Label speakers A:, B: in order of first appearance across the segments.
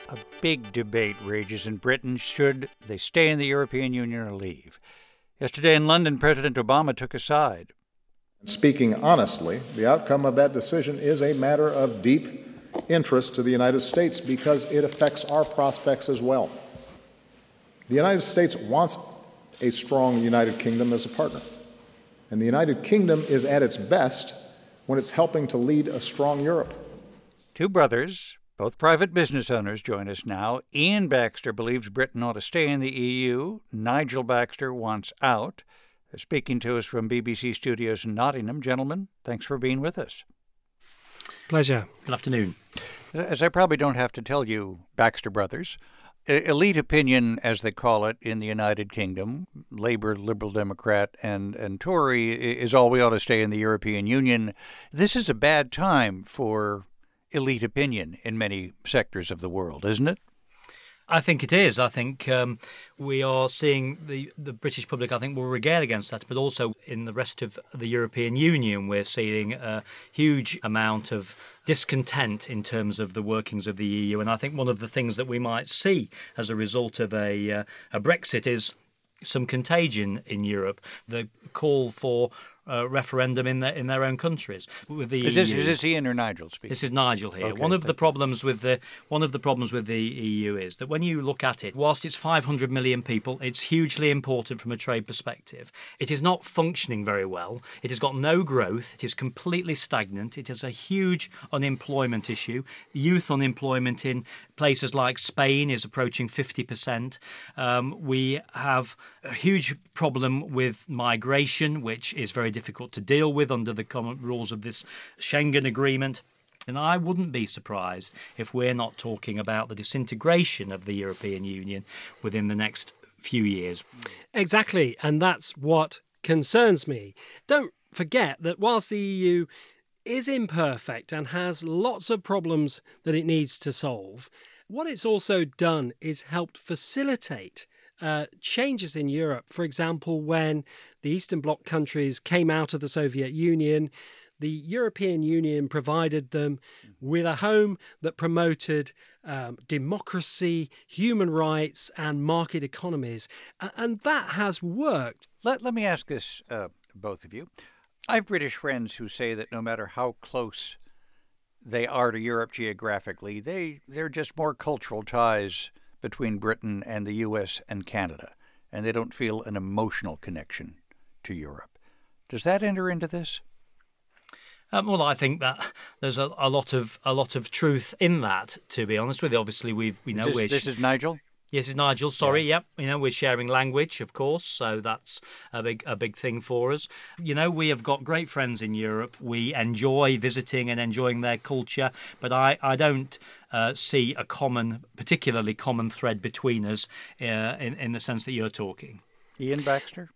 A: A big debate rages in Britain. Should they stay in the European Union or leave? Yesterday in London, President Obama took a side.
B: Speaking honestly, the outcome of that decision is a matter of deep interest to the United States because it affects our prospects as well. The United States wants a strong United Kingdom as a partner, and the United Kingdom is at its best when it's helping to lead a strong Europe.
A: Two brothers, both private business owners, join us now. Ian Baxter believes Britain ought to stay in the EU. Nigel Baxter wants out. They're speaking to us from BBC Studios in Nottingham. Gentlemen, thanks for being with us.
C: Pleasure.
D: Good afternoon.
A: As I probably don't have to tell you, Baxter brothers, elite opinion, as they call it in the United Kingdom, Labour, Liberal Democrat, and Tory, is all we ought to stay in the European Union. This is a bad time for elite opinion in many sectors of the world, isn't it?
D: I think it is. I think we are seeing the British public, I think, will regale against that. But also in the rest of the European Union, we're seeing a huge amount of discontent in terms of the workings of the EU. And I think one of the things that we might see as a result of a Brexit is some contagion in Europe. The call for referendum in their own countries. With the
A: is this Ian or Nigel speaking?
D: This is Nigel here.
A: Okay,
D: one of the problems with the EU is that when you look at it, whilst it's 500 million people, it's hugely important from a trade perspective. It is not functioning very well. It has got no growth. It is completely stagnant. It has a huge unemployment issue. Youth unemployment in places like Spain is approaching 50%. We have a huge problem with migration, which is very difficult to deal with under the common rules of this Schengen agreement. And I wouldn't be surprised if we're not talking about the disintegration of the European Union within the next few years.
C: Exactly. And that's what concerns me. Don't forget that whilst the EU is imperfect and has lots of problems that it needs to solve, what it's also done is helped facilitate changes in Europe. For example, when the Eastern Bloc countries came out of the Soviet Union, the European Union provided them with a home that promoted democracy, human rights, and market economies. And that has worked.
A: Let me ask this, both of you. I have British friends who say that no matter how close they are to Europe geographically, they're just more cultural ties between Britain and the U.S. and Canada, and they don't feel an emotional connection to Europe. Does that enter into this?
D: Well, I think that there's a lot of truth in that. To be honest with you, obviously we know
A: this is Nigel.
D: Yes, it's Nigel. Sorry, yep. We're sharing language, of course, so that's a big thing for us. We have got great friends in Europe. We enjoy visiting and enjoying their culture, but I don't see a particularly common thread between us in the sense that you're talking.
A: Ian Baxter?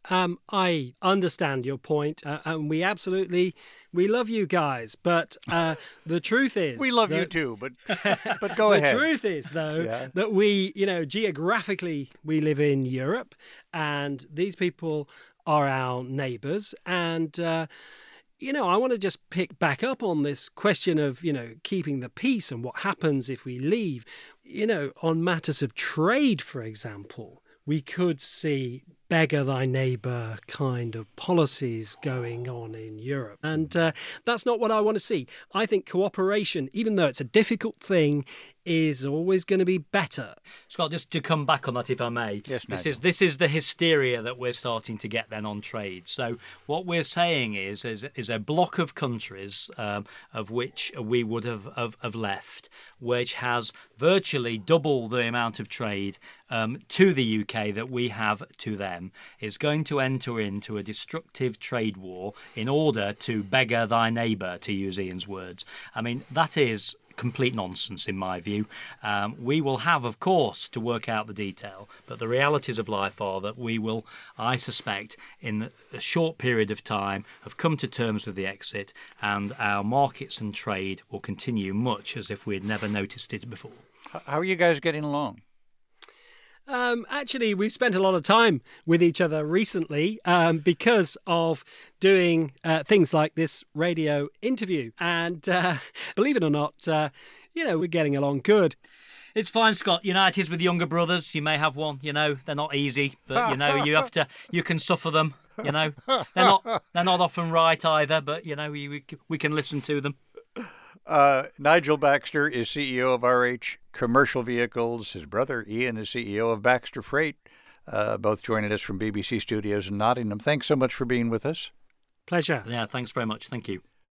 C: I understand your point, and we love you guys, but the truth is...
A: We love you too, but go ahead.
C: The truth is, though, that we, geographically, we live in Europe, and these people are our neighbours, and... I want to just pick back up on this question of, keeping the peace and what happens if we leave. On matters of trade, for example, we could see beggar thy neighbour kind of policies going on in Europe. And that's not what I want to see. I think cooperation, even though it's a difficult thing, is always going to be better.
D: Scott, just to come back on that, if I may.
A: Yes,
D: this is the hysteria that we're starting to get then on trade. So what we're saying is a block of countries of which we would have left, which has virtually double the amount of trade to the UK that we have to them, is going to enter into a destructive trade war in order to beggar thy neighbour, to use Ian's words. I mean, that is complete nonsense in my view. We will have, of course, to work out the detail, but the realities of life are that we will, I suspect, in a short period of time, have come to terms with the exit, and our markets and trade will continue much as if we had never noticed it before.
A: How are you guys getting along?
C: Actually, we've spent a lot of time with each other recently because of doing things like this radio interview. And believe it or not, we're getting along good.
D: It's fine, Scott. It is with younger brothers. You may have one. They're not easy, but you can suffer them. They're not often right either, but we can listen to them.
A: Nigel Baxter is CEO of RH Commercial Vehicles. His brother Ian is CEO of Baxter Freight. Both joining us from BBC Studios in Nottingham. Thanks so much for being with us.
C: Pleasure.
D: Yeah, thanks very much. Thank you.